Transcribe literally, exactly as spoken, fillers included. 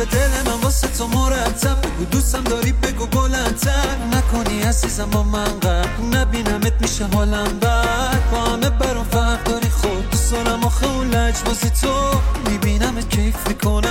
به دل من واسه تو مرتب بگو دوستم داری بگو بلندتر نکنی عزیزم با من قرار نبینمت میشه حالم بد با همه برام فرق داری خود دوست دارم آخه اون لجبازی تو میبینمت کیف میکنم